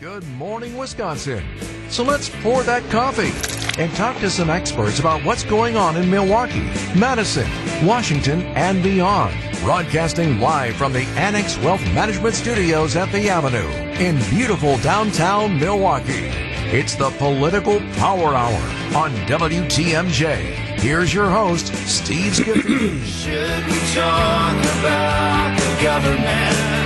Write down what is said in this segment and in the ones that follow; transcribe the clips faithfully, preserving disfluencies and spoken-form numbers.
Good morning, Wisconsin. So let's pour that coffee and talk to some experts about what's going on in Milwaukee, Madison, Washington, and beyond. Broadcasting live from the Annex Wealth Management Studios at the Avenue in beautiful downtown Milwaukee. It's the Political Power Hour on W T M J. Here's your host, Steve Skippy. Should we talk about the government?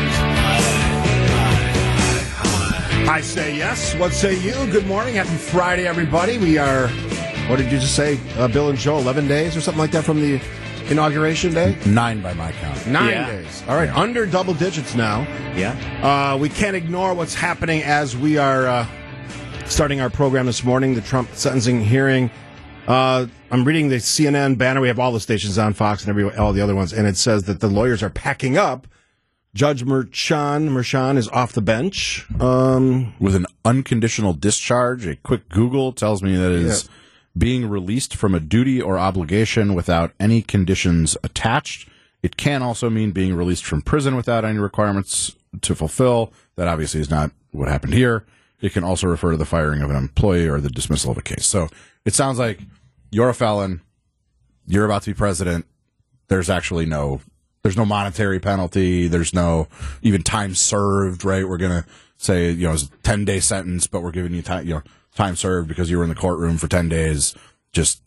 I say yes. What say you? Good morning. Happy Friday, everybody. We are, what did you just say, uh, Bill and Joe, eleven days or something like that from the inauguration day? Nine by my count. Nine yeah. days. All right, under double digits now. Yeah. Uh, we can't ignore what's happening as we are uh, starting our program this morning, the Trump sentencing hearing. Uh, I'm reading the C N N banner. We have all the stations on, Fox and every all the other ones, and it says that the lawyers are packing up. Judge Merchan, Merchan is off the bench. Um, With an unconditional discharge, a quick Google tells me that it is yeah. being released from a duty or obligation without any conditions attached. It can also mean being released from prison without any requirements to fulfill. That obviously is not what happened here. It can also refer to the firing of an employee or the dismissal of a case. So it sounds like you're a felon, you're about to be president, there's actually no... There's no monetary penalty. There's no even time served, right? We're going to say, you know, it's a ten-day sentence, but we're giving you time, you know, time served because you were in the courtroom for ten days. Just,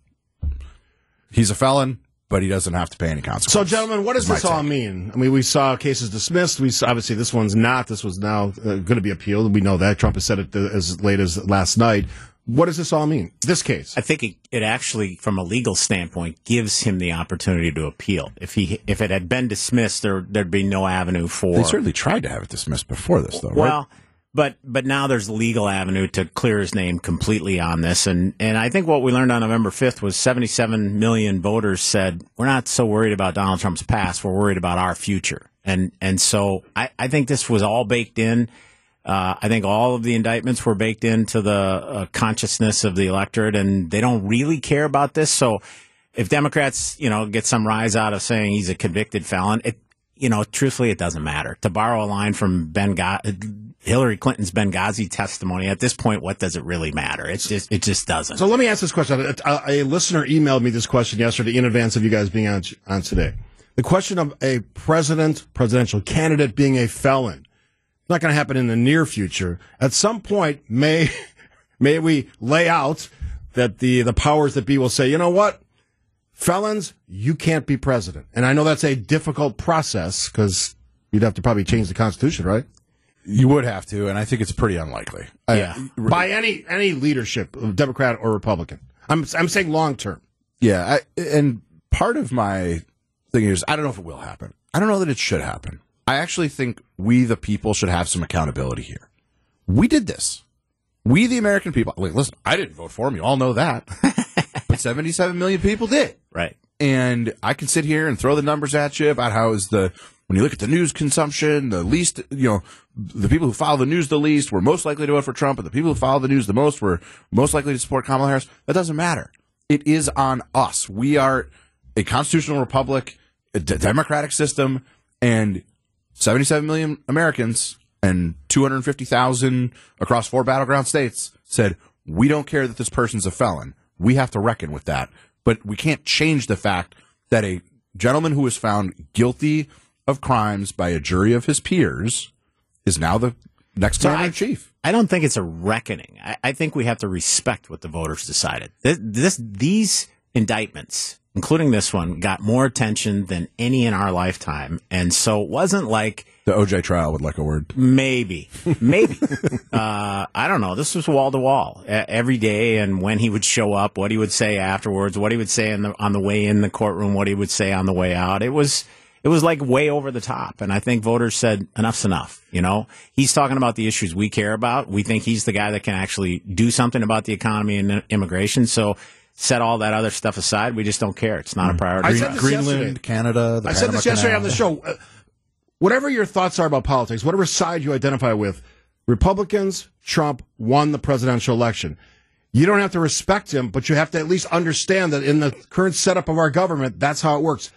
he's a felon, but he doesn't have to pay any consequences. So, gentlemen, what does this all mean? I mean, we saw cases dismissed. We saw, obviously, this one's not. This was now uh, going to be appealed. We know that. Trump has said it uh, as late as last night. What does this all mean, this case? I think it, it actually, from a legal standpoint, gives him the opportunity to appeal. If he if it had been dismissed, there, there'd be no avenue for... They certainly tried to have it dismissed before this, though, right? Well, but but now there's a legal avenue to clear his name completely on this. And, and I think what we learned on November fifth was seventy-seven million voters said, we're not so worried about Donald Trump's past, we're worried about our future. And, and so I, I think this was all baked in. Uh, I think all of the indictments were baked into the uh, consciousness of the electorate, and they don't really care about this. So if Democrats, you know, get some rise out of saying he's a convicted felon, it, you know, truthfully, it doesn't matter. To borrow a line from Benghazi, Hillary Clinton's Benghazi testimony, at this point, what does it really matter? It just, it just doesn't. So let me ask this question. A, a listener emailed me this question yesterday in advance of you guys being on, on today. The question of a president, presidential candidate being a felon. Not going to happen in the near future. At some point, may may we lay out that the, the powers that be will say, you know what? Felons, you can't be president. And I know that's a difficult process because you'd have to probably change the Constitution, right? You would have to, and I think it's pretty unlikely. Yeah. I, By any any leadership, Democrat or Republican. I'm I'm saying long term. Yeah, I, and part of my thing is, I don't know if it will happen. I don't know that it should happen. I actually think we, the people, should have some accountability here. We did this. We, the American people. Like, listen, I didn't vote for him. You all know that. But seventy-seven million people did. Right. And I can sit here and throw the numbers at you about how is the, when you look at the news consumption, the least, you know, the people who follow the news the least were most likely to vote for Trump, and the people who follow the news the most were most likely to support Kamala Harris. That doesn't matter. It is on us. We are a constitutional republic, a d- democratic system, and seventy-seven million Americans and two hundred fifty thousand across four battleground states said, we don't care that this person's a felon. We have to reckon with that. But we can't change the fact that a gentleman who was found guilty of crimes by a jury of his peers is now the next So commander I, in chief. I don't think it's a reckoning. I, I think we have to respect what the voters decided. This, this, these indictments, including this one, got more attention than any in our lifetime. And so it wasn't like... The O J trial would like a word. Maybe. Maybe. uh, I don't know. This was wall to wall every day, and when he would show up, what he would say afterwards, what he would say on the, on the way in the courtroom, what he would say on the way out. It was... It was like way over the top, and I think voters said enough's enough. You know, he's talking about the issues we care about. We think he's the guy that can actually do something about the economy and immigration. So set all that other stuff aside. We just don't care. It's not a priority. I said this Greenland, yesterday. Canada. The I said this Panama yesterday Canal. on the show. Uh, whatever your thoughts are about politics, whatever side you identify with, Republicans, Trump won the presidential election. You don't have to respect him, but you have to at least understand that in the current setup of our government, that's how it works.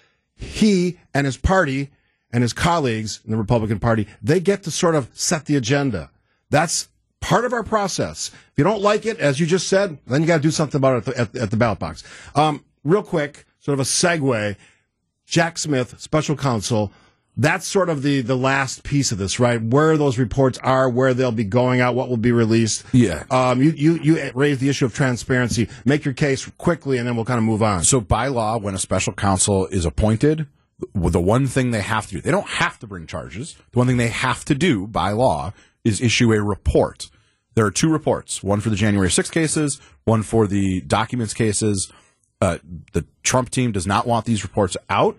He and his party and his colleagues in the Republican Party, they get to sort of set the agenda. That's part of our process. If you don't like it, as you just said, then you got to do something about it at the, at, at the ballot box. Um, real quick, sort of a segue. Jack Smith, special counsel. That's sort of the, the last piece of this, right? Where those reports are, where they'll be going out, what will be released. Yeah. Um, you, you, you raised the issue of transparency. Make your case quickly, and then we'll kind of move on. So by law, when a special counsel is appointed, the one thing they have to do, they don't have to bring charges. The one thing they have to do by law is issue a report. There are two reports, one for the January sixth cases, one for the documents cases. Uh, the Trump team does not want these reports out.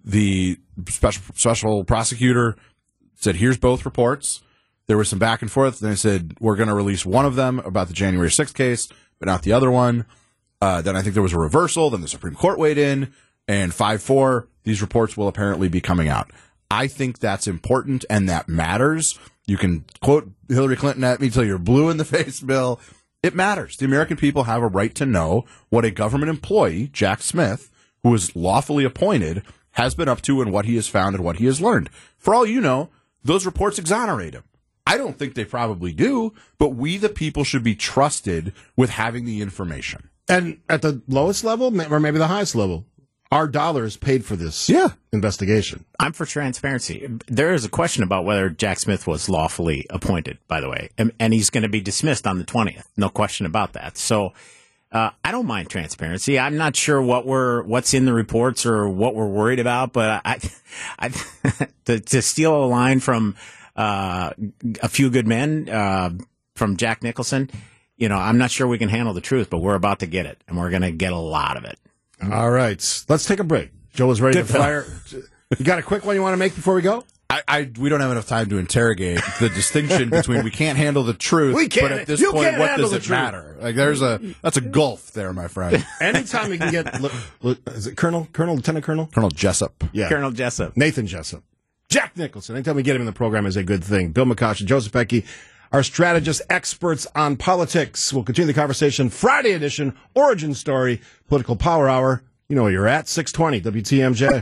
The special special prosecutor said, here's both reports. There was some back and forth. And they said, we're going to release one of them about the January sixth case, but not the other one. Uh, then I think there was a reversal. Then the Supreme Court weighed in. And five four, these reports will apparently be coming out. I think that's important and that matters. You can quote Hillary Clinton at me till you're blue in the face, Bill. It matters. The American people have a right to know what a government employee, Jack Smith, who is lawfully appointed, has been up to and what he has found and what he has learned. For all you know, those reports exonerate him. I don't think they probably do, but we, the people, should be trusted with having the information. And at the lowest level, or maybe the highest level, our dollars paid for this yeah. investigation. I'm for transparency. There is a question about whether Jack Smith was lawfully appointed, by the way, and, and he's going to be dismissed on the twentieth. No question about that. So uh, I don't mind transparency. I'm not sure what we're what's in the reports or what we're worried about, but I, I to, to steal a line from uh, A Few Good Men uh, from Jack Nicholson, you know, I'm not sure we can handle the truth, but we're about to get it, and we're going to get a lot of it. All right. Let's take a break. Joe is ready Good to fire. You got a quick one you want to make before we go? I, I we don't have enough time to interrogate the distinction between we can't handle the truth, We can't- but at this you point, can't what handle does the it truth. matter? Like there's a that's a gulf there, my friend. Anytime we can get, li- li- is it Colonel, Colonel, Lieutenant Colonel? Colonel Jessup. Yeah. Colonel Jessup. Nathan Jessup. Jack Nicholson. Anytime we get him in the program is a good thing. Bill McCoshen, Joseph Pecky, our strategists, experts on politics. We'll continue the conversation. Friday edition, Origin Story, Political Power Hour. You know where you're at, six twenty W T M J.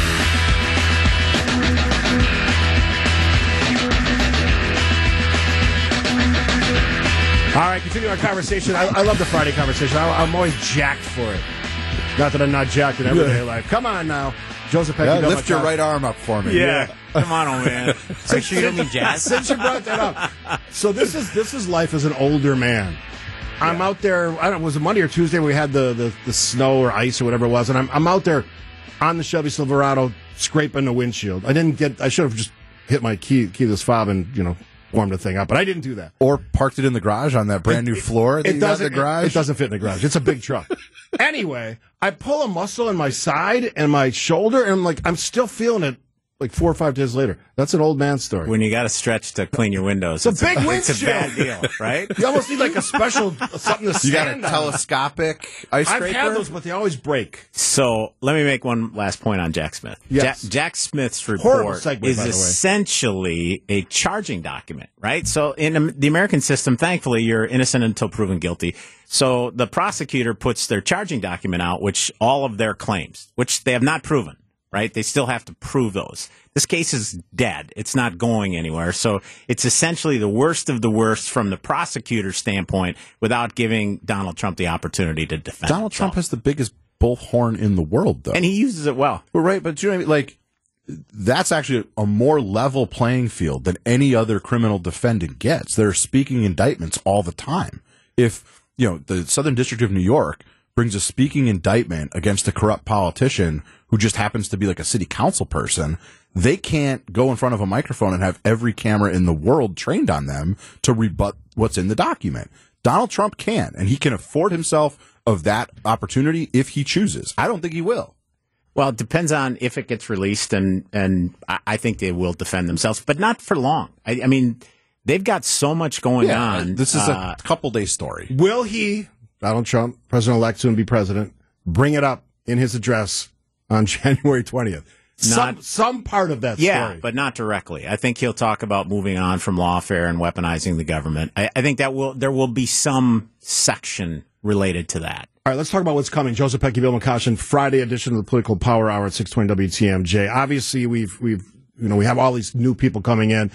All right, continue our conversation. I, I love the Friday conversation. I, I'm always jacked for it. Not that I'm not jacked in everyday life. Come on now. Joseph Pecky. Yeah, Bill lift your McCoshen. right arm up for me. Yeah. Come on, old man. Are you sure you don't mean jazz? Since you brought that up, so this is this is life as an older man. I'm yeah. out there. I don't know, was it Monday or Tuesday? We had the, the, the snow or ice or whatever it was, and I'm I'm out there on the Chevy Silverado scraping the windshield. I didn't get. I should have just hit my key keyless fob and you know warmed the thing up, but I didn't do that. Or parked it in the garage on that brand new it, floor. That it you got doesn't. in the garage. It, it doesn't fit in the garage. It's a big truck. Anyway, I pull a muscle in my side and my shoulder, and I'm like, I'm still feeling it. Like four or five days later. That's an old man story. When you got to stretch to clean your windows. It's a big windshield. It's a bad deal, right? You almost need like a special something to stand You got a on. telescopic ice I've scraper? had those, but they always break. So let me make one last point on Jack Smith. Yes. Jack, Jack Smith's Horrible report segue, is by the way. essentially a charging document, right? So in um, the American system, thankfully, you're innocent until proven guilty. So the prosecutor puts their charging document out, which all of their claims, which they have not proven, right? They still have to prove those. This case is dead. It's not going anywhere. So it's essentially the worst of the worst from the prosecutor's standpoint without giving Donald Trump the opportunity to defend Donald himself. Trump has the biggest bullhorn in the world, though. And he uses it well. Well, right, but you know what I mean? Like, that's actually a more level playing field than any other criminal defendant gets. They're speaking indictments all the time. If, you know, the Southern District of New York brings a speaking indictment against a corrupt politician who just happens to be like a city council person, they can't go in front of a microphone and have every camera in the world trained on them to rebut what's in the document. Donald Trump can, and he can afford himself of that opportunity if he chooses. I don't think he will. Well, it depends on if it gets released, and, and I, I think they will defend themselves, but not for long. I, I mean, they've got so much going Yeah, on. this is uh, a couple-day story. Will he, Donald Trump, president-elect, soon be president, bring it up in his address on January twentieth? Some, Not- some part of that Yeah, story. but not directly. I think he'll talk about moving on from lawfare and weaponizing the government. I, I think that will there will be some section related to that. All right, let's talk about what's coming. Joseph Pecky, Bill McCoshen, Friday edition of the Political Power Hour at six twenty W T M J. Obviously, we've we've you know we have all these new people coming in.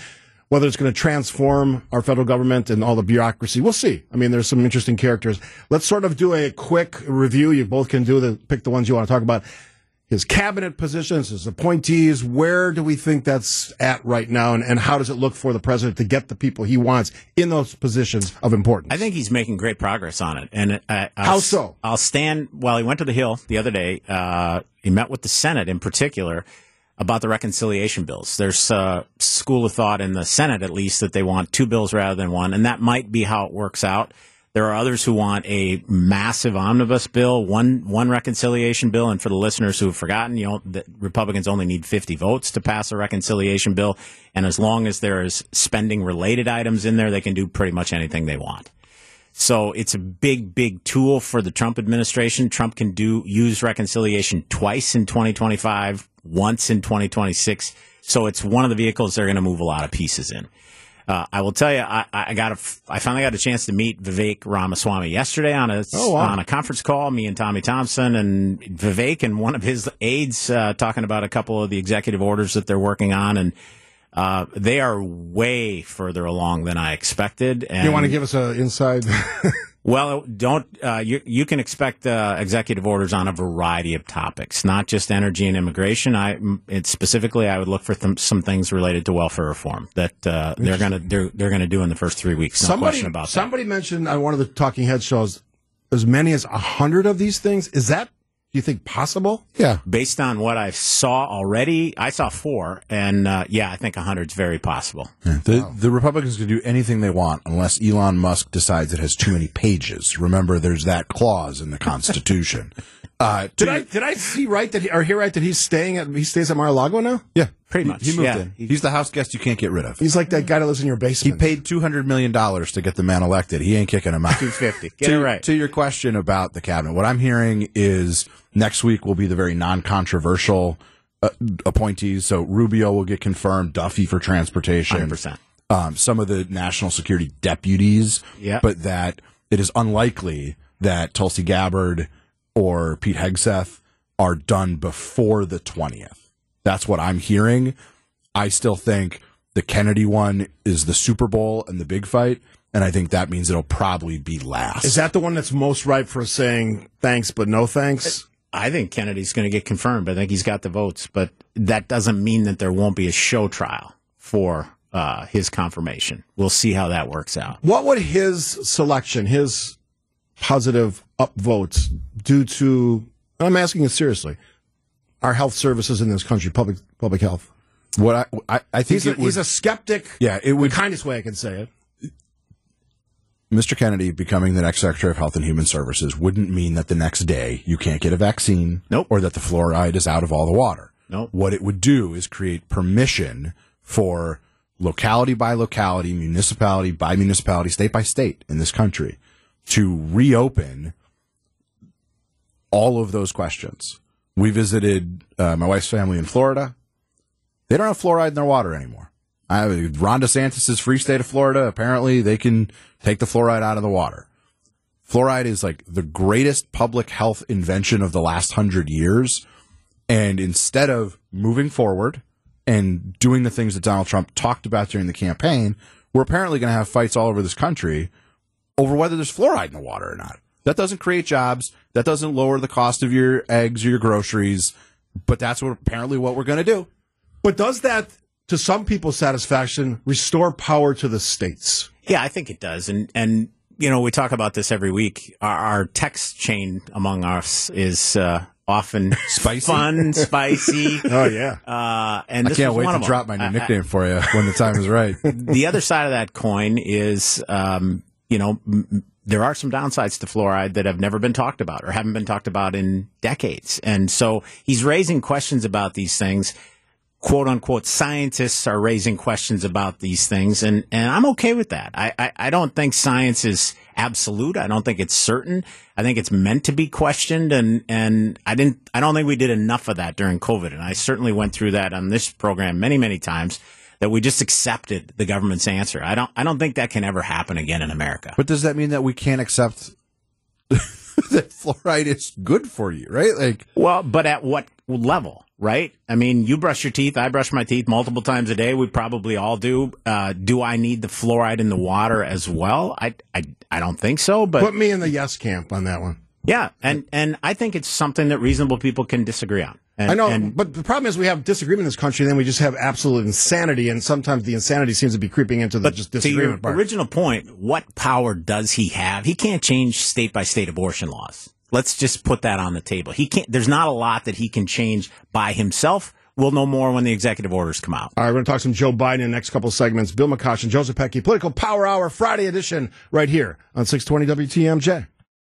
whether it's going to transform our federal government and all the bureaucracy. We'll see. I mean, there's some interesting characters. Let's sort of do a quick review. You both can do the pick the ones you want to talk about. His cabinet positions, his appointees, where do we think that's at right now, and, and how does it look for the president to get the people he wants in those positions of importance? I think he's making great progress on it. And I, I'll, How so? I'll stand, well, he went to the Hill the other day. Uh, he met with the Senate in particular about the reconciliation bills. There's a school of thought in the Senate, at least, that they want two bills rather than one, and that might be how it works out. There are others who want a massive omnibus bill, one one reconciliation bill. And for the listeners who have forgotten, you know, the Republicans only need fifty votes to pass a reconciliation bill. And as long as there is spending-related items in there, they can do pretty much anything they want. So it's a big, big tool for the Trump administration. Trump can do use reconciliation twice in twenty twenty-five, once in twenty twenty-six. So it's one of the vehicles they're going to move a lot of pieces in. Uh, I will tell you, I, I got a, I finally got a chance to meet Vivek Ramaswamy yesterday on a oh, wow. on a conference call. Me and Tommy Thompson and Vivek and one of his aides uh, talking about a couple of the executive orders that they're working on, and uh, they are way further along than I expected. And you want to give us an inside? Well, don't uh, you? You can expect uh, executive orders on a variety of topics, not just energy and immigration. I, it specifically, I would look for th- some things related to welfare reform that uh, they're going to they're, they're going to do in the first three weeks. No somebody, question about somebody that. mentioned on one of the Talking Head shows as many as a hundred of these things. Is that, do you think, possible? Yeah. Based on what I saw already, I saw four, and uh, yeah, I think a hundred is very possible. Yeah. The wow. the Republicans can do anything they want unless Elon Musk decides it has too many pages. Remember, there's that clause in the Constitution. uh, did I did I see right that he, or hear right that he's staying at he stays at Mar-a-Lago now? Yeah, pretty much. He, he moved yeah. in. He's the house guest you can't get rid of. He's like that guy that lives in your basement. He paid two hundred million dollars to get the man elected. He ain't kicking him out. two fifty. Get to, it right. To your question about the cabinet, what I'm hearing is next week will be the very non-controversial uh, appointees. So Rubio will get confirmed, Duffy for transportation. one hundred percent. Um, some of the national security deputies, yeah. but that it is unlikely that Tulsi Gabbard or Pete Hegseth are done before the twentieth. That's what I'm hearing. I still think the Kennedy one is the Super Bowl and the big fight, and I think that means it'll probably be last. Is that the one that's most ripe for saying thanks but no thanks? I think Kennedy's going to get confirmed. I think he's got the votes, but that doesn't mean that there won't be a show trial for uh, his confirmation. We'll see how that works out. What would his selection, his positive upvotes, do to, and I'm asking you seriously, our health services in this country, public public health? What I I, I think he's a, it would, he's a skeptic. Yeah, it would. The kindest way I can say it. Mister Kennedy becoming the next Secretary of Health and Human Services wouldn't mean that the next day you can't get a vaccine, nope. or that the fluoride is out of all the water. Nope. What it would do is create permission for locality by locality, municipality by municipality, state by state in this country to reopen all of those questions. We visited uh, my wife's family in Florida. They don't have fluoride in their water anymore. I, Ron DeSantis' free state of Florida, apparently they can take the fluoride out of the water. Fluoride is like the greatest public health invention of the last hundred years. And instead of moving forward and doing the things that Donald Trump talked about during the campaign, we're apparently going to have fights all over this country over whether there's fluoride in the water or not. That doesn't create jobs. That doesn't lower the cost of your eggs or your groceries. But that's what apparently what we're going to do. But does that, to some people's satisfaction, restore power to the states? Yeah, I think it does. And, and you know, we talk about this every week. Our, our text chain among us is uh, often spicy, fun, spicy. Oh, yeah. Uh, and I this can't was wait one to of them. drop my new I, nickname for you when the time is right. The other side of that coin is, um, you know, m- there are some downsides to fluoride that have never been talked about or haven't been talked about in decades. And so he's raising questions about these things. Quote unquote, scientists are raising questions about these things. And, and I'm okay with that. I, I, I don't think science is absolute. I don't think it's certain. I think it's meant to be questioned. And, and I didn't, I don't think we did enough of that during COVID. And I certainly went through that on this program many, many times, that we just accepted the government's answer. I don't, I don't think that can ever happen again in America. But does that mean that we can't accept that fluoride is good for you, right? Like, well, but at what level? right? I mean, you brush your teeth. I brush my teeth multiple times a day. We probably all do. Uh, do I need the fluoride in the water as well? I, I, I don't think so. But put me in the yes camp on that one. Yeah, and, and I think it's something that reasonable people can disagree on. And, I know, and, but the problem is we have disagreement in this country, and then we just have absolute insanity, and sometimes the insanity seems to be creeping into the but just to disagreement your part. original point, what power does he have? He can't change state-by-state abortion laws. Let's just put that on the table. He can't. There's not a lot that he can change by himself. We'll know more when the executive orders come out. All right, we're going to talk some Joe Biden in the next couple of segments. Bill McCoshen and Joseph Pecky, Political Power Hour, Friday edition, right here on six twenty W T M J.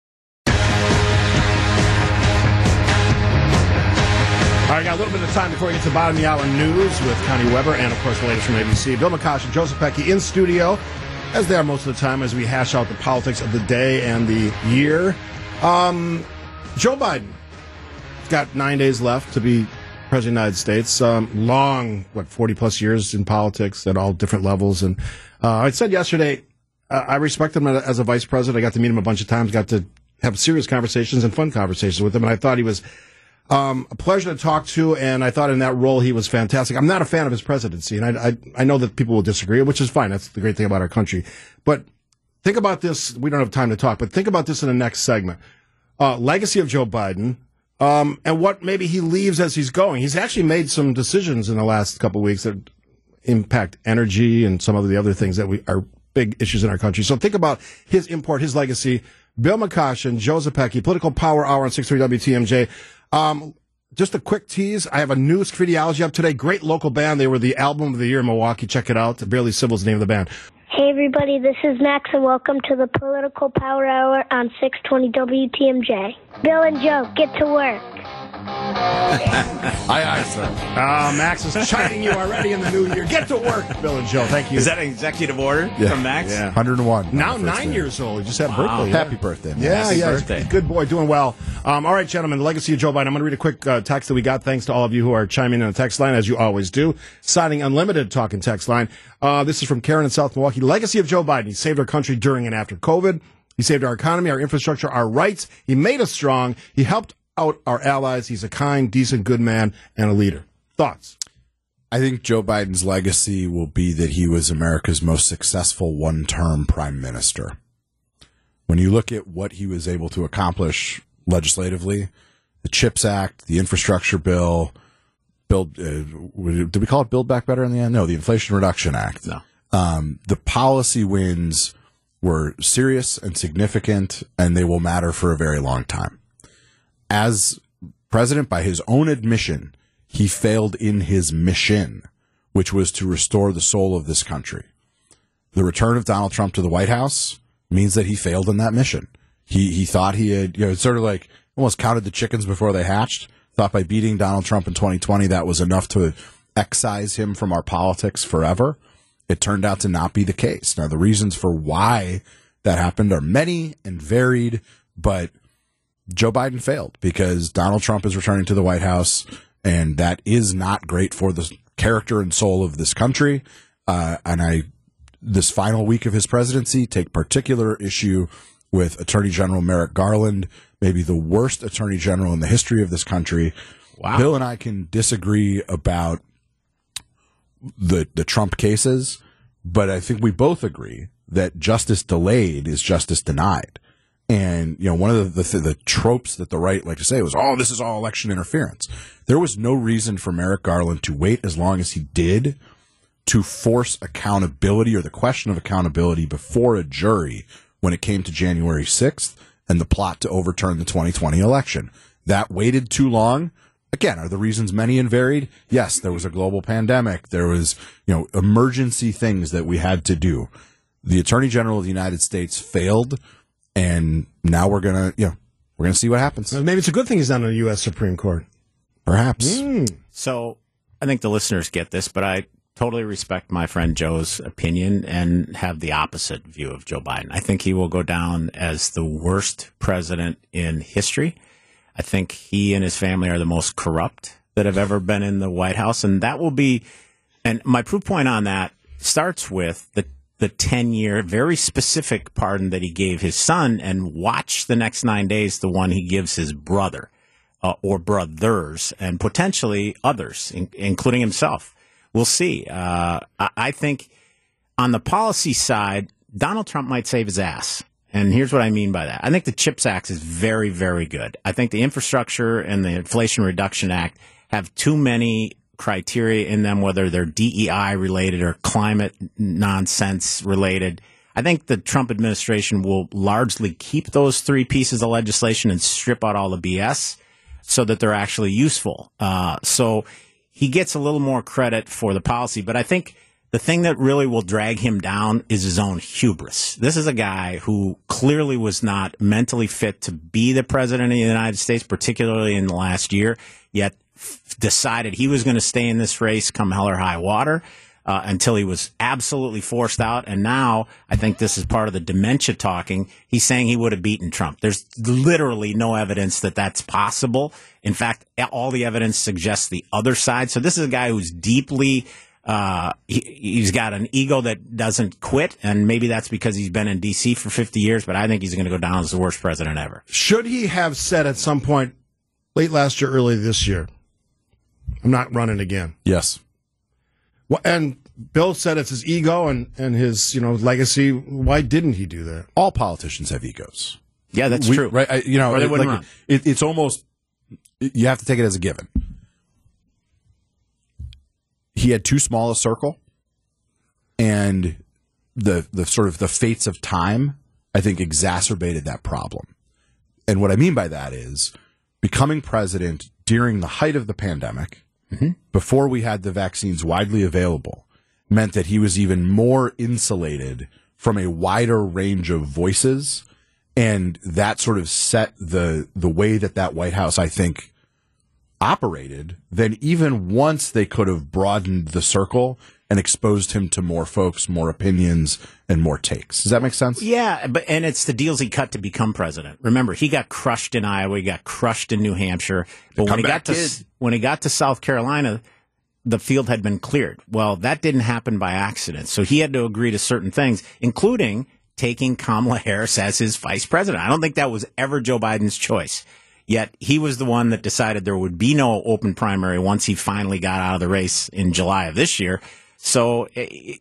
All right, got a little bit of time before we get to the bottom of the hour news with Connie Weber and, of course, the latest from A B C. Bill McCoshen, Joseph Pecky in studio, as they are most of the time, as we hash out the politics of the day and the year. Um, Joe Biden has got nine days left to be president of the United States. Um, long, what, forty-plus years in politics at all different levels. And uh, I said yesterday, uh, I respect him as a vice president. I got to meet him a bunch of times, got to have serious conversations and fun conversations with him, and I thought he was Um, a pleasure to talk to, and I thought in that role he was fantastic. I'm not a fan of his presidency, and I, I, I know that people will disagree, which is fine. That's the great thing about our country. But think about this. We don't have time to talk, but think about this in the next segment. Uh, legacy of Joe Biden, um, and what maybe he leaves as he's going. He's actually made some decisions in the last couple of weeks that impact energy and some of the other things that we are big issues in our country. So think about his import, his legacy. Bill McCoshen, Joseph Pecky, Political Power Hour on six thirty W T M J. Um, just a quick tease. I have a new Scridiology up today. Great local band. They were the album of the year in Milwaukee. Check it out. Barely Civil is the name of the band. Hey, everybody. This is Max, and welcome to the Political Power Hour on six twenty W T M J. Bill and Joe, get to work. Aye, aye, sir. Uh, Max is chiding you already in the new year. Get to work, Bill and Joe. Thank you. Is that an executive order Yeah. from Max? Yeah. one hundred one. Now First nine day. years old. He just had a Wow. birthday. Yeah. Happy birthday, man. Yeah, Happy yeah. birthday. Good boy, doing well. Um, all right, gentlemen, the legacy of Joe Biden. I'm going to read a quick uh, text that we got. Thanks to all of you who are chiming in on the text line, as you always do. Signing Unlimited Talking text line. Uh, this is from Karen in South Milwaukee. Legacy of Joe Biden. He saved our country during and after COVID. He saved our economy, our infrastructure, our rights. He made us strong. He helped out our allies. He's a kind, decent, good man and a leader. Thoughts? I think Joe Biden's legacy will be that he was America's most successful one-term prime minister. When you look at what he was able to accomplish legislatively, the CHIPS Act, the infrastructure bill, build, uh, did we call it Build Back Better in the end? No, the Inflation Reduction Act. No. Um, the policy wins were serious and significant, and they will matter for a very long time. As president, by his own admission, he failed in his mission, which was to restore the soul of this country. The return of Donald Trump to the White House means that he failed in that mission. He he thought he had, you know, it's sort of like almost counted the chickens before they hatched. Thought by beating Donald Trump in twenty twenty that was enough to excise him from our politics forever. It turned out to not be the case. Now, the reasons for why that happened are many and varied, but Joe Biden failed because Donald Trump is returning to the White House, and that is not great for the character and soul of this country. Uh, and I, this final week of his presidency, take particular issue with Attorney General Merrick Garland, maybe the worst Attorney General in the history of this country. Wow. Bill and I can disagree about the the Trump cases, but I think we both agree that justice delayed is justice denied. And, you know, one of the, the the tropes that the right like to say was, oh, this is all election interference. There was no reason for Merrick Garland to wait as long as he did to force accountability or the question of accountability before a jury when it came to January sixth and the plot to overturn the twenty twenty election. That waited too long. Again, are the reasons many and varied? Yes, there was a global pandemic. There was, you know, emergency things that we had to do. The Attorney General of the United States failed. And now we're going to, you know, we're going to see what happens. Maybe it's a good thing he's not on the U S Supreme Court. Perhaps. Mm. So I think the listeners get this, but I totally respect my friend Joe's opinion and have the opposite view of Joe Biden. I think he will go down as the worst president in history. I think he and his family are the most corrupt that have ever been in the White House. And that will be, and my proof point on that starts with the the ten-year, very specific pardon that he gave his son, and watch the next nine days the one he gives his brother. uh, or brothers, and potentially others, in, including himself. We'll see. Uh, I, I think on the policy side, Donald Trump might save his ass. And here's what I mean by that. I think the CHIPS Act is very, very good. I think the Infrastructure and the Inflation Reduction Act have too many criteria in them, whether they're D E I related or climate nonsense related. I think the Trump administration will largely keep those three pieces of legislation and strip out all the B S so that they're actually useful. Uh, so he gets a little more credit for the policy, but I think the thing that really will drag him down is his own hubris. This is a guy who clearly was not mentally fit to be the president of the United States, particularly in the last year, yet f- decided he was going to stay in this race come hell or high water uh, until he was absolutely forced out. And now I think this is part of the dementia talking. He's saying he would have beaten Trump. There's literally no evidence that that's possible. In fact, all the evidence suggests the other side. So this is a guy who's deeply Uh, he, he's got an ego that doesn't quit, and maybe that's because he's been in D C for fifty years, but I think he's going to go down as the worst president ever. Should he have said at some point, late last year, early this year, I'm not running again? Yes. Well, and Bill said it's his ego and, and his, you know, legacy. Why didn't he do that? All politicians have egos. Yeah, that's We- true. Right? I, you know, Or they it- wouldn't like, run. it, it's almost, you have to take it as a given. He had too small a circle, and the the sort of the fates of time, I think, exacerbated that problem. And what I mean by that is becoming president during the height of the pandemic, mm-hmm. before we had the vaccines widely available, meant that he was even more insulated from a wider range of voices, and that sort of set the the way that that White House, I think, operated, then even once they could have broadened the circle and exposed him to more folks, more opinions, and more takes. Does that make sense? Yeah, but and it's the deals he cut to become president. Remember, he got crushed in Iowa, he got crushed in New Hampshire, but when he got to kid. when he got to South Carolina, the field had been cleared. Well, that didn't happen by accident. So he had to agree to certain things, including taking Kamala Harris as his vice president. I don't think that was ever Joe Biden's choice. Yet he was the one that decided there would be no open primary once he finally got out of the race in July of this year. So he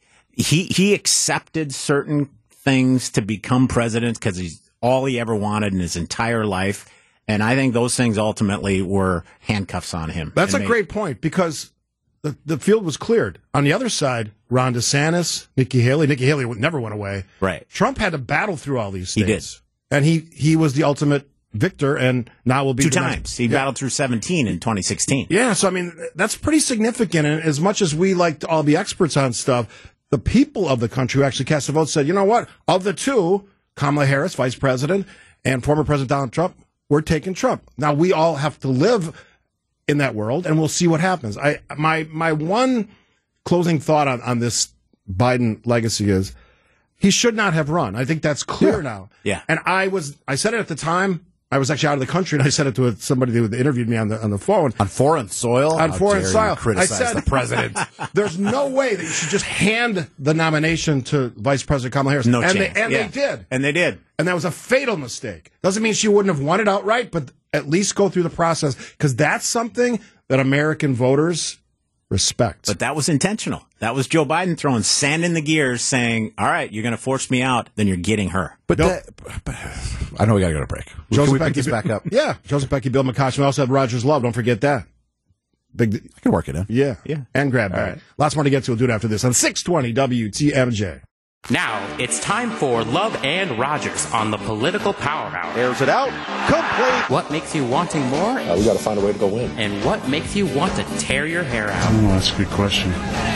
he accepted certain things to become president because he's all he ever wanted in his entire life. And I think those things ultimately were handcuffs on him. That's a made, great point because the, the field was cleared. On the other side, Ron DeSantis, Nikki Haley. Nikki Haley never went away. Right. Trump had to battle through all these He states. did. And he, he was the ultimate victor, and now will be two the times. next- He yeah. battled through seventeen in twenty sixteen. Yeah, so I mean, that's pretty significant. And as much as we like to all be experts on stuff, the people of the country who actually cast a vote said, you know what? Of the two, Kamala Harris, vice president, and former President Donald Trump, we're taking Trump. Now, we all have to live in that world, and we'll see what happens. I my my one closing thought on, on this Biden legacy is he should not have run. I think that's clear Yeah. now. Yeah. And I was I said it at the time. I was actually out of the country, and I said it to somebody who interviewed me on the on the phone. On foreign soil? On How foreign dare you soil. criticize I said, the president. There's no way that you should just hand the nomination to Vice President Kamala Harris. No and chance. They, and Yeah. they did. And they did. And that was a fatal mistake. Doesn't mean she wouldn't have won it outright, but at least go through the process, because that's something that American voters respect. But that was intentional. That was Joe Biden throwing sand in the gears, saying, all right, you're going to force me out, then you're getting her. But, Don't- that, but I know we got to go to break. Can we pick this back up? Yeah. Joseph Becky, Bill McCoshen. We also have Rogers Love. Don't forget that. Big. I can work it in. Yeah. Yeah. And grab All bag. right. Lots more to get to. We'll do it after this on six twenty W T M J. Now it's time for Love and Rogers on the Political Power Hour. Airs it out. Complete. What makes you wanting more, Uh, we got to find a way to go win. and what makes you want to tear your hair out? Oh, that's a good question.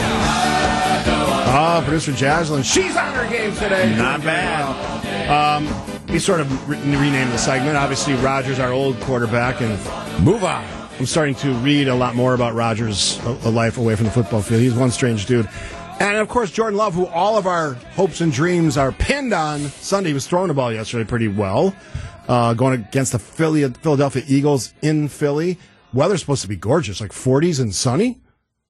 Ah, producer Jaslyn. She's on her game today. Not bad. Um, we sort of re- renamed the segment. Obviously, Rogers, our old quarterback, and Move on. I'm starting to read a lot more about Rogers' a, a life away from the football field. He's one strange dude. And, of course, Jordan Love, who all of our hopes and dreams are pinned on Sunday. He was throwing the ball yesterday pretty well, uh, going against the Philly, Philadelphia Eagles in Philly. Weather's supposed to be gorgeous, like forties and sunny.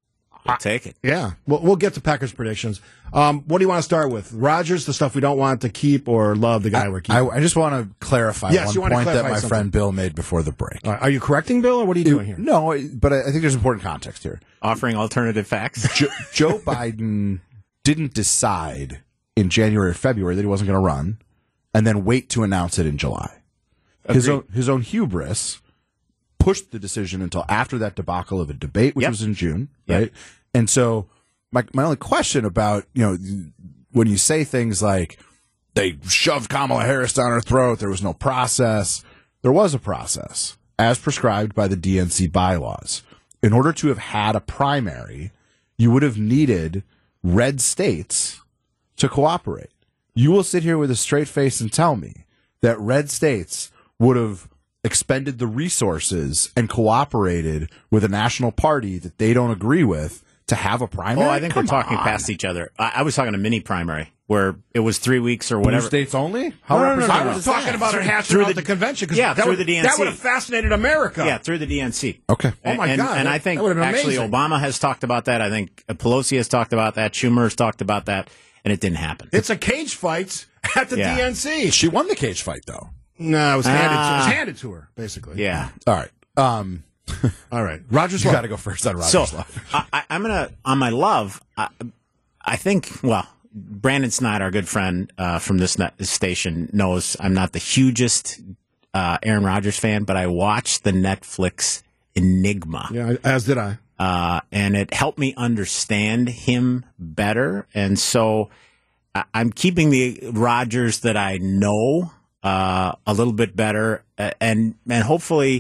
We'll take it. Yeah. Well, we'll get to Packers predictions. Um, what do you want to start with? Rodgers, the stuff we don't want to keep, or Love, the guy I, we're keeping? I, I just want to clarify Yes, one you want to point clarify that my something. friend Bill made before the break. All right, are you correcting Bill, or what are you doing here? No, but I I think there's important context here. Offering alternative facts. Joe, Joe Biden didn't decide in January or February that he wasn't going to run, and then wait to announce it in July. His own, his own hubris pushed the decision until after that debacle of a debate, which Yep. was in June, Yep. right? And so, my my only question about, you know, when you say things like they shoved Kamala Harris down her throat, there was no process. There was a process, as prescribed by the D N C bylaws. In order to have had a primary, you would have needed red states to cooperate. You will sit here with a straight face and tell me that red states would have expended the resources and cooperated with a national party that they don't agree with to have a primary? Oh, I think Come we're talking on. past each other. I, I was talking a mini primary where it was three weeks or Blue whatever. states only? How No, no, no, no, representative I was is talking that? about it hashing Through out the- the convention. 'cause Yeah, that through would, the D N C. That would have fascinated America. Yeah, through the D N C. Okay. Oh, my and, God. And That- I think that would have been actually amazing. Obama has talked about that. I think Pelosi has talked about that. Schumer has talked about that, and it didn't happen. It's a cage fight at the Yeah. D N C. She won the cage fight, though. No, it was handed, to, it was Ah. handed to her, basically. Yeah. All right. Um, All right. Rogers you Love. got to go first on Rogers So Love. I, I, I'm gonna on my love. I, I think well, Brandon Snyder, our good friend uh, from this net, station, knows I'm not the hugest uh, Aaron Rodgers fan, but I watched the Netflix Enigma. Yeah, as did I. Uh, and it helped me understand him better. And so I- I'm keeping the Rodgers that I know uh, a little bit better, uh, and and hopefully,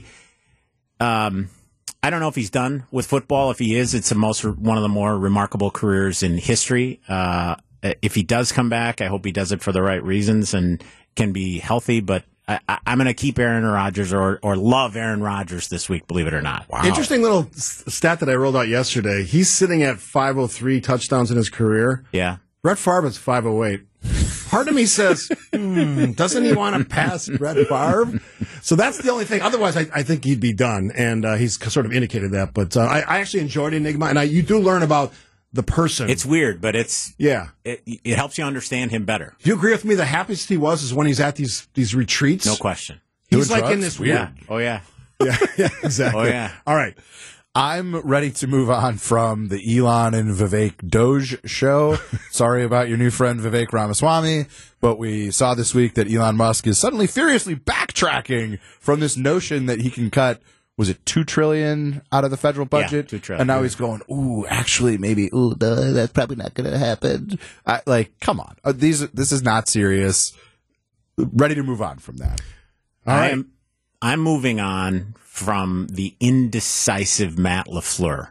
um, I don't know if he's done with football. If he is, it's the most one of the more remarkable careers in history. Uh, if he does come back, I hope he does it for the right reasons and can be healthy. But I, I, I'm going to keep Aaron Rodgers or or love Aaron Rodgers this week. Believe it or not. Wow. Interesting little s- stat that I rolled out yesterday. He's sitting at five oh three touchdowns in his career. Yeah. Brett Favre is five oh eight. Part of me says, hmm, doesn't he want to pass Brett Favre? So that's the only thing. Otherwise, I, I think he'd be done. And uh, he's sort of indicated that. But uh, I, I actually enjoyed Enigma. And I, you do learn about the person. It's weird, but it's yeah. it, it helps you understand him better. Do you agree with me? The happiest he was is when he's at these these retreats. No question. He's Doing like in drugs? this Weird. weird. Yeah. Oh yeah. Yeah, yeah, exactly. Oh, yeah. All right. I'm ready to move on from the Elon and Vivek Doge show. Sorry about your new friend Vivek Ramaswamy, but we saw this week that Elon Musk is suddenly furiously backtracking from this notion that he can cut, was it two trillion dollars out of the federal budget? two trillion. And now he's going, ooh, actually, maybe, ooh, no, that's probably not going to happen. I, like, come on. Uh, these, this is not serious. Ready to move on from that. I am. I'm moving on from the indecisive Matt LaFleur.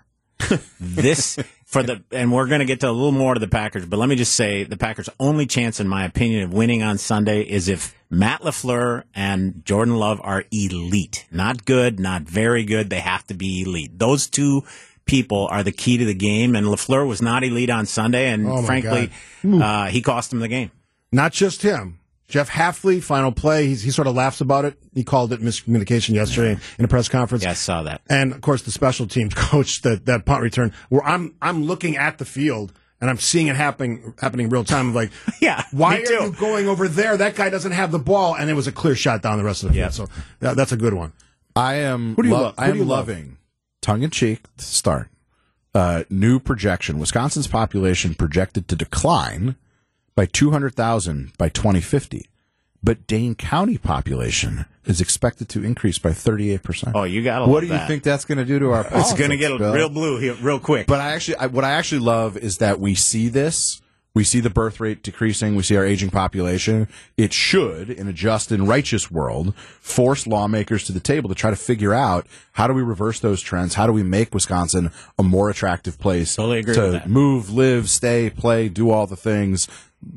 This for the, and we're going to get to a little more to the Packers, but let me just say the Packers' only chance, in my opinion, of winning on Sunday is if Matt LaFleur and Jordan Love are elite, not good, not very good. They have to be elite. Those two people are the key to the game, and LaFleur was not elite on Sunday, and Oh, my frankly, uh, he cost him the game. Not just him. Jeff Hafley, final play. He's, he sort of laughs about it. He called it miscommunication yesterday in a press conference. Yeah, I saw that. And of course, the special teams coach that that punt return. Where I'm I'm looking at the field and I'm seeing it happening happening real time. I'm like, Yeah, why me are too. you going over there? That guy doesn't have the ball, and it was a clear shot down the rest of the Yeah. field. So that, that's a good one. I am. Who do you lo- love? Who I do am you love? loving tongue in cheek to start. Uh, new projection: Wisconsin's population projected to decline by two hundred thousand by twenty fifty, but Dane County population is expected to increase by thirty-eight percent. Oh, you got to What love do you that. think that's going to do to our It's politics, going to get Bill? real blue here, real quick. But I actually, I, what I actually love is that we see this. We see the birth rate decreasing. We see our aging population. It should, in a just and righteous world, force lawmakers to the table to try to figure out how do we reverse those trends? How do we make Wisconsin a more attractive place Totally agree to with that. move, live, stay, play, do all the things?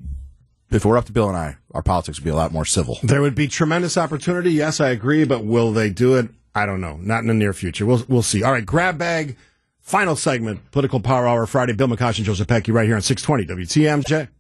If we're up to Bill and I, our politics would be a lot more civil. There would be tremendous opportunity. Yes, I agree, but will they do it? I don't know. Not in the near future. We'll we'll see. All right, grab bag. Final segment, Political Power Hour Friday. Bill McCoshen, Joseph Pecky, right here on six twenty W T M J.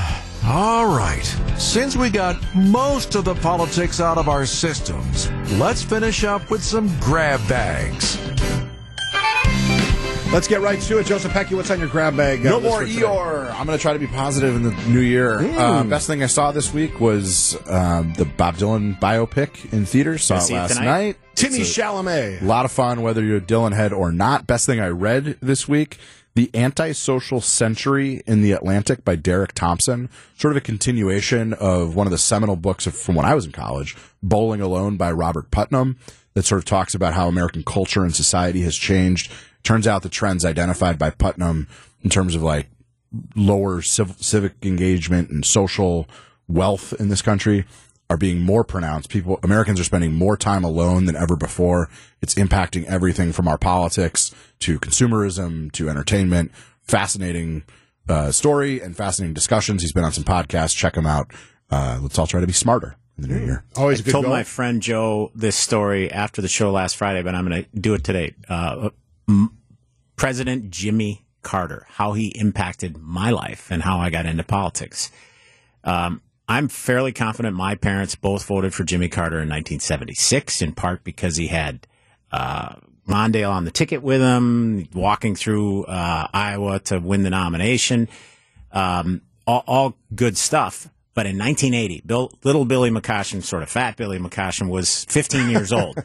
All right. Since we got most of the politics out of our systems, let's finish up with some grab bags. Let's get right to it. Joseph Pecky, what's on your grab bag? Uh, No this more for today? Eeyore. I'm going to try to be positive in the new year. Mm. Uh, best thing I saw this week was um, the Bob Dylan biopic in theaters. Saw Gonna it see it last tonight? night. Timmy It's a Chalamet. lot of fun, whether you're a Dylan head or not. Best thing I read this week, The Antisocial Century in the Atlantic by Derek Thompson. Sort of a continuation of one of the seminal books of, from when I was in college, Bowling Alone by Robert Putnam, that sort of talks about how American culture and society has changed. Turns out the trends identified by Putnam in terms of like lower civ- civic engagement and social wealth in this country are being more pronounced. People, Americans are spending more time alone than ever before. It's impacting everything from our politics to consumerism to entertainment. Fascinating uh, story and fascinating discussions. He's been on some podcasts. Check him out. Uh, let's all try to be smarter in the new year. Always I a good told goal. my friend Joe this story after the show last Friday, but I'm going to do it today. Uh, m- President Jimmy Carter, how he impacted my life and how I got into politics. Um, I'm fairly confident my parents both voted for Jimmy Carter in nineteen seventy-six, in part because he had uh, Mondale on the ticket with him, walking through uh, Iowa to win the nomination. Um, all, all good stuff. But in nineteen eighty, Bill, little Billy McCoshen, sort of fat Billy McCoshen, was fifteen years old.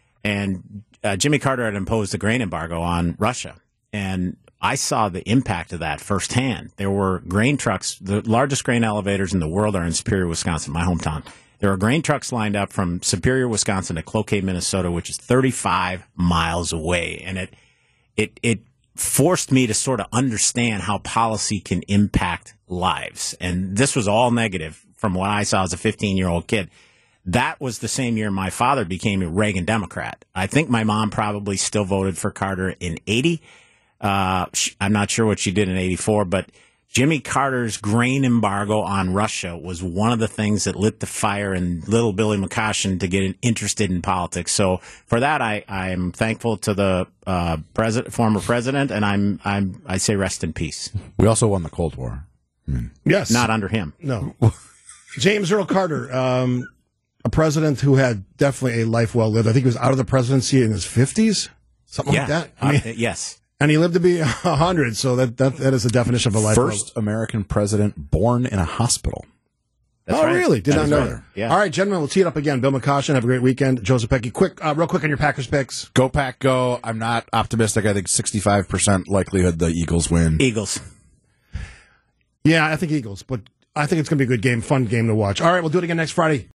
And uh, Jimmy Carter had imposed a grain embargo on Russia. And I saw the impact of that firsthand. There were grain trucks. The largest grain elevators in the world are in Superior, Wisconsin, my hometown. There are grain trucks lined up from Superior, Wisconsin to Cloquet, Minnesota, which is thirty-five miles away. And it, it, it forced me to sort of understand how policy can impact lives. And this was all negative from what I saw as a fifteen-year-old kid. That was the same year my father became a Reagan Democrat. I think my mom probably still voted for Carter in eighty. Uh, I'm not sure what she did in eighty-four, but Jimmy Carter's grain embargo on Russia was one of the things that lit the fire in little Billy McCoshen to get interested in politics. So for that, I, I'm thankful to the uh, president, former president, and I'm, I'm, I say rest in peace. We also won the Cold War. I mean, Yes. Not under him. No. James Earl Carter, um, a president who had definitely a life well lived. I think he was out of the presidency in his fifties, something Yeah. like that. I mean, Uh, yes. and he lived to be one hundred, so that, that, that is the definition of a life well first American president born in a hospital. That's oh, right. really? Did That not is know right. that. Yeah. All right, gentlemen, we'll tee it up again. Bill McCoshen, have a great weekend. Joseph Pecky, quick, uh, real quick on your Packers picks. Go Pack, go. I'm not optimistic. I think sixty-five percent likelihood the Eagles win. Eagles. Yeah, I think Eagles, but I think it's going to be a good game, fun game to watch. All right, we'll do it again next Friday.